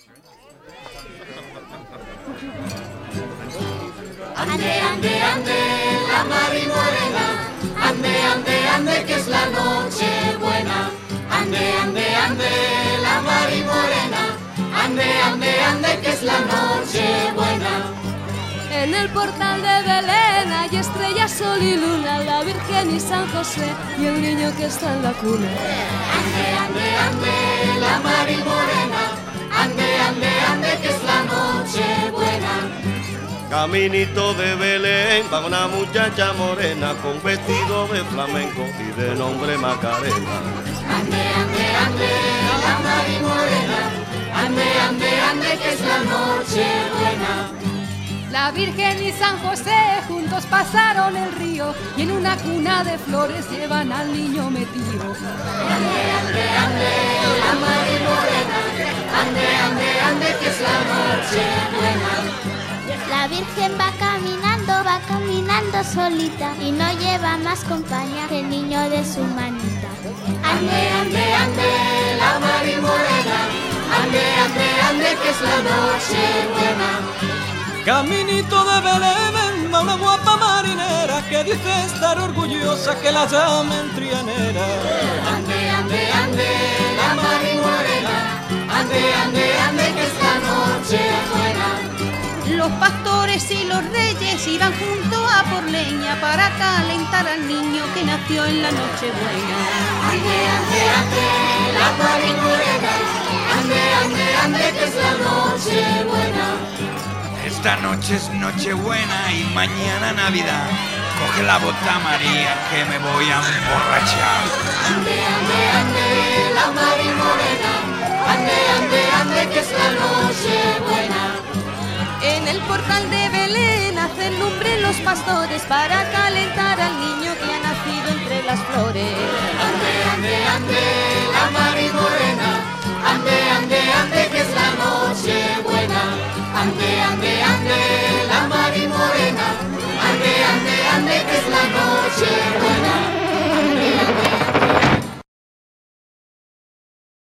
Ande, ande, ande, la Mari Morena, ande, ande, ande, que es la noche buena. Ande, ande, ande, la Mari Morena, ande, ande, ande, que es la noche buena. En el portal de Belén hay estrellas, sol y luna, la Virgen y San José y el niño que está en la cuna. Ande, ande, ande, la Mari Morena, ande, ande, ande, que es la noche buena. Caminito de Belén va una muchacha morena con vestido de flamenco y de nombre Macarena. Ande, ande, ande, la Mari Morena, ande, ande, ande, que es la noche buena. La Virgen y San José juntos pasaron el río y en una cuna de flores llevan al niño metido. Ande, ande, ande, la Mari Morena, ande, ande, ande, que es la noche buena. La Virgen va caminando solita y no lleva más compañía que el niño de su manita. Ande, ande, ande, la Mari Morena, ande, ande, ande, que es la noche buena. Caminito de Belén va una guapa marinera que dice estar orgullosa que la llamen trianera. Ande, ande, ande, la Mari Morena, ande, ande, ande, que es la noche buena. Los pastores y los reyes iban juntos a por leña para calentar al niño que nació en la noche buena. Ande, ande, ande, la Mari Morena, ande, ande, ande, que es la noche buena. Esta noche es Nochebuena y mañana Navidad. Coge la bota María que me voy a emborrachar. Ande, ande, ande, la Mari Morena, ande, ande, ande, que es la noche buena. En el portal de Belén hacen lumbre los pastores para calentar al niño que ha nacido entre las flores.